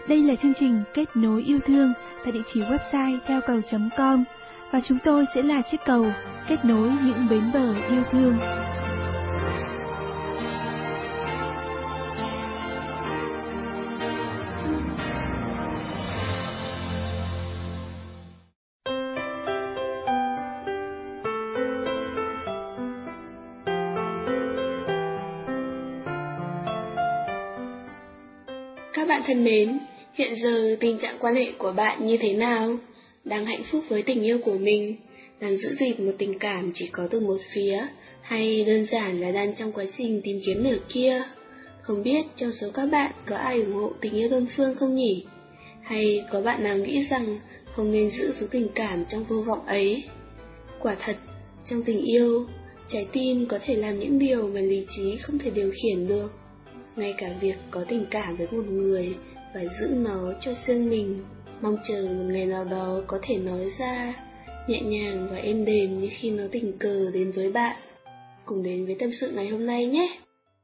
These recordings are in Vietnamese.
Đây là chương trình Kết nối yêu thương tại địa chỉ website theo cầu.com và chúng tôi sẽ là chiếc cầu kết nối những bến bờ yêu thương. Các bạn thân mến, hiện giờ tình trạng quan hệ của bạn như thế nào? Đang hạnh phúc với tình yêu của mình? Đang giữ gìn một tình cảm chỉ có từ một phía? Hay đơn giản là đang trong quá trình tìm kiếm nửa kia? Không biết trong số các bạn có ai ủng hộ tình yêu đơn phương không nhỉ? Hay có bạn nào nghĩ rằng không nên giữ số tình cảm trong vô vọng ấy? Quả thật, trong tình yêu, trái tim có thể làm những điều mà lý trí không thể điều khiển được. Ngay cả việc có tình cảm với một người và giữ nó cho riêng mình, mong chờ một ngày nào đó có thể nói ra, nhẹ nhàng và êm đềm như khi nó tình cờ đến với bạn. Cùng đến với tâm sự ngày hôm nay nhé!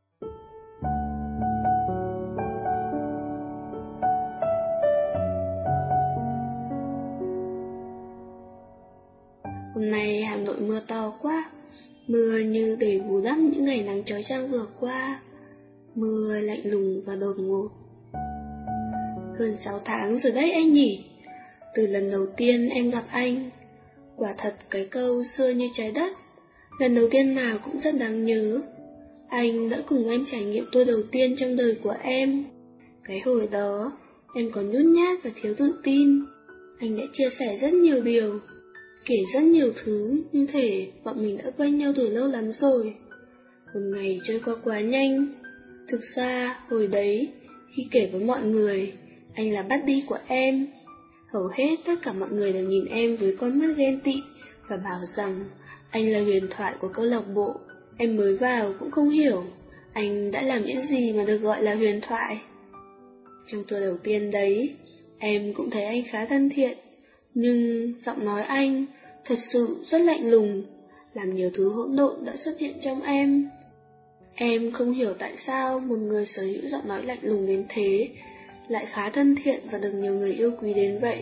Hôm nay Hà Nội mưa to quá, mưa như để bù đắp những ngày nắng chói chang vừa qua. Mưa lạnh lùng và đột ngột. Hơn 6 tháng rồi đấy anh nhỉ? Từ lần đầu tiên em gặp anh, quả thật cái câu xưa như trái đất, lần đầu tiên nào cũng rất đáng nhớ. Anh đã cùng em trải nghiệm tour đầu tiên trong đời của em. Cái hồi đó, em còn nhút nhát và thiếu tự tin. Anh đã chia sẻ rất nhiều điều, kể rất nhiều thứ như thể bọn mình đã quen nhau từ lâu lắm rồi. Một ngày trôi qua quá nhanh. Thực ra, hồi đấy, khi kể với mọi người, anh là buddy của em. Hầu hết tất cả mọi người đều nhìn em với con mắt ghen tị và bảo rằng anh là huyền thoại của câu lạc bộ. Em mới vào cũng không hiểu anh đã làm những gì mà được gọi là huyền thoại. Trong tour đầu tiên đấy, em cũng thấy anh khá thân thiện, nhưng giọng nói anh thật sự rất lạnh lùng, làm nhiều thứ hỗn độn đã xuất hiện trong em. Em không hiểu tại sao một người sở hữu giọng nói lạnh lùng đến thế lại khá thân thiện và được nhiều người yêu quý đến vậy.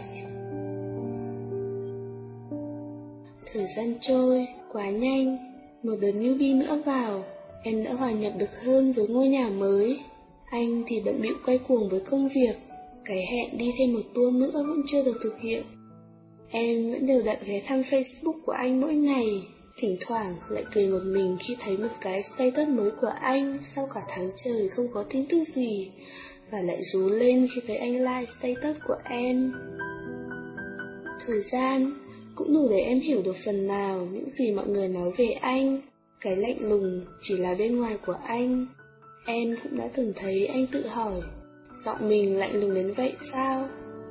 Thời gian trôi quá nhanh, một đợt newbie nữa vào, em đã hòa nhập được hơn với ngôi nhà mới. Anh thì bận bịu quay cuồng với công việc, cái hẹn đi thêm một tour nữa vẫn chưa được thực hiện. Em vẫn đều đặn ghé thăm Facebook của anh mỗi ngày, thỉnh thoảng lại cười một mình khi thấy một cái status mới của anh sau cả tháng trời không có tin tức gì, và lại rú lên khi thấy anh like status của em. Thời gian cũng đủ để em hiểu được phần nào những gì mọi người nói về anh. Cái lạnh lùng chỉ là bên ngoài của anh. Em cũng đã từng thấy anh tự hỏi, giọng mình lạnh lùng đến vậy sao?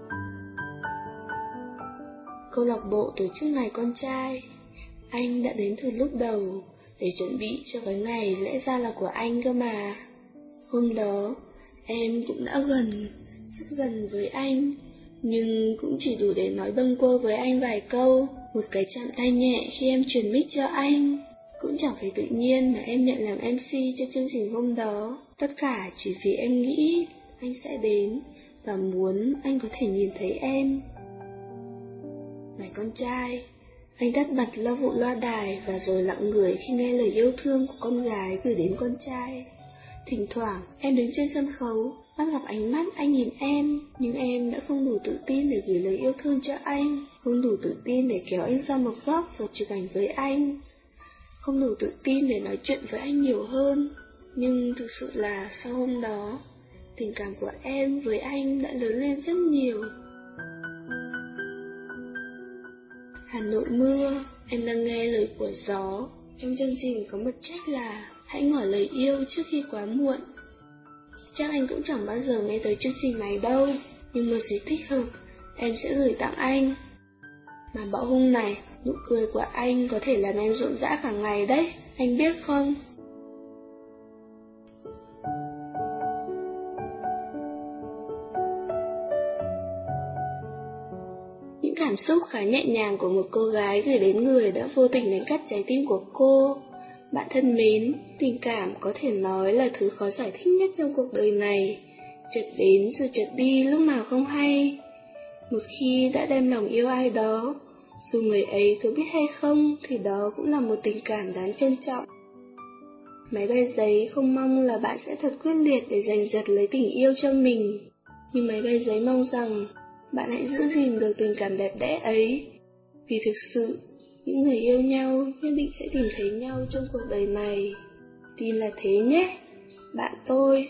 Câu lạc bộ tổ chức ngày con trai, anh đã đến từ lúc đầu để chuẩn bị cho cái ngày lẽ ra là của anh cơ mà. Hôm đó, em cũng đã rất gần với anh, nhưng cũng chỉ đủ để nói bâng quơ với anh vài câu, một cái chạm tay nhẹ khi em truyền mic cho anh. Cũng chẳng phải tự nhiên mà em nhận làm MC cho chương trình hôm đó, tất cả chỉ vì em nghĩ anh sẽ đến và muốn anh có thể nhìn thấy em. Ngày con trai, anh tất bật lo vụ loa đài và rồi lặng người khi nghe lời yêu thương của con gái gửi đến con trai. Thỉnh thoảng em đứng trên sân khấu, bắt gặp ánh mắt anh nhìn em, nhưng em đã không đủ tự tin để gửi lời yêu thương cho anh, không đủ tự tin để kéo anh ra một góc và chụp ảnh với anh, không đủ tự tin để nói chuyện với anh nhiều hơn. Nhưng thực sự là sau hôm đó, tình cảm của em với anh đã lớn lên rất nhiều. Hà Nội mưa, em đang nghe lời của gió. Trong chương trình có một trách là hãy ngỏ lời yêu trước khi quá muộn. Chắc anh cũng chẳng bao giờ nghe tới chương trình này đâu, nhưng một dịp thích hợp, em sẽ gửi tặng anh. Mà bão hung này, nụ cười của anh có thể làm em rộn rã cả ngày đấy, anh biết không? Những cảm xúc khá nhẹ nhàng của một cô gái gửi đến người đã vô tình đánh cắt trái tim của cô. Bạn thân mến, tình cảm có thể nói là thứ khó giải thích nhất trong cuộc đời này. chợt đến rồi chợt đi lúc nào không hay. Một khi đã đem lòng yêu ai đó, dù người ấy có biết hay không thì đó cũng là một tình cảm đáng trân trọng. Máy bay giấy không mong là bạn sẽ thật quyết liệt để giành giật lấy tình yêu cho mình, nhưng máy bay giấy mong rằng bạn hãy giữ gìn được tình cảm đẹp đẽ ấy. Vì thực sự, những người yêu nhau nhất định sẽ tìm thấy nhau trong cuộc đời này. Tin là thế nhé, bạn tôi.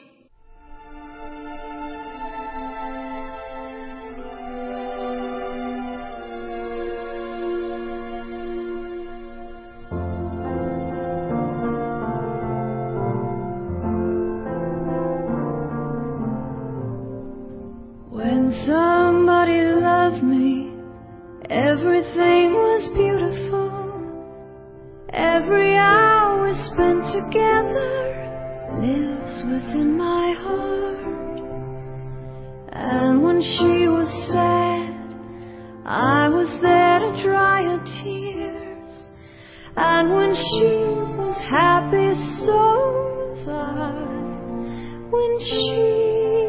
When somebody loved me, everything was beautiful. Every hour spent together lives within my heart. And when she was sad, I was there to dry her tears. And when she was happy, so was I. When she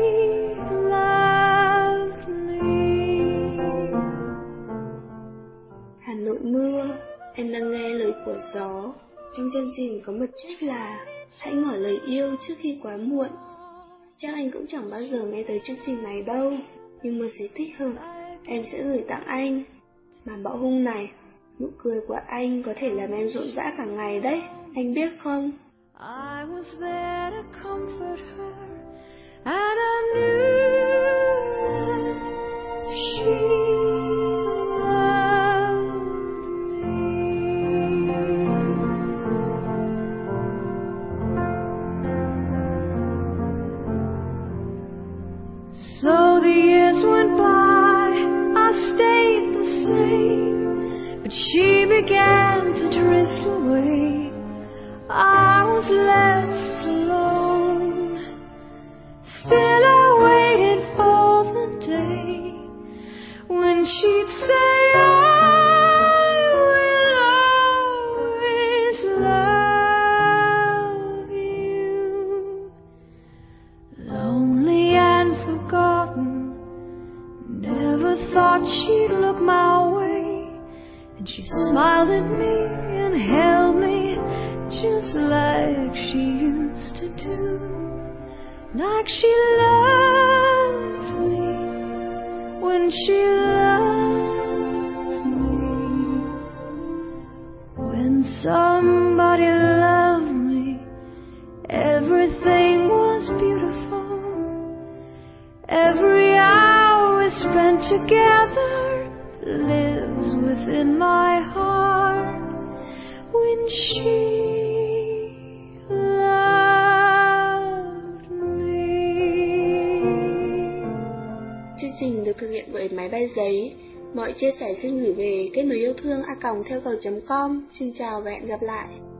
Hà Nội mưa, em đang nghe lời của gió. Trong chương trình có một trích là hãy ngỏ lời yêu trước khi quá muộn. Chắc anh cũng chẳng bao giờ nghe tới chương trình này đâu, nhưng một dịp thích hợp, em sẽ gửi tặng anh. Mà bão hung này, nụ cười của anh có thể làm em rộn rã cả ngày đấy, anh biết không? I was there to comfort her, and I knew that she So the years went by, I stayed the same, but she began to drift away. I was left alone. Still I waited for the day when she'd say, I will always love you. Lonely and forgotten, never thought she'd look my way, and she smiled at me and held me just like she used to do, like she loved me when she loved me. When somebody loved me, everything was beautiful. Every hour spent together lives within my heart. When she loved me. Chương trình được thực hiện bởi Máy bay giấy. Mọi chia sẻ xin gửi về kết nối yêu thương @theo cầu.com. Xin chào và hẹn gặp lại.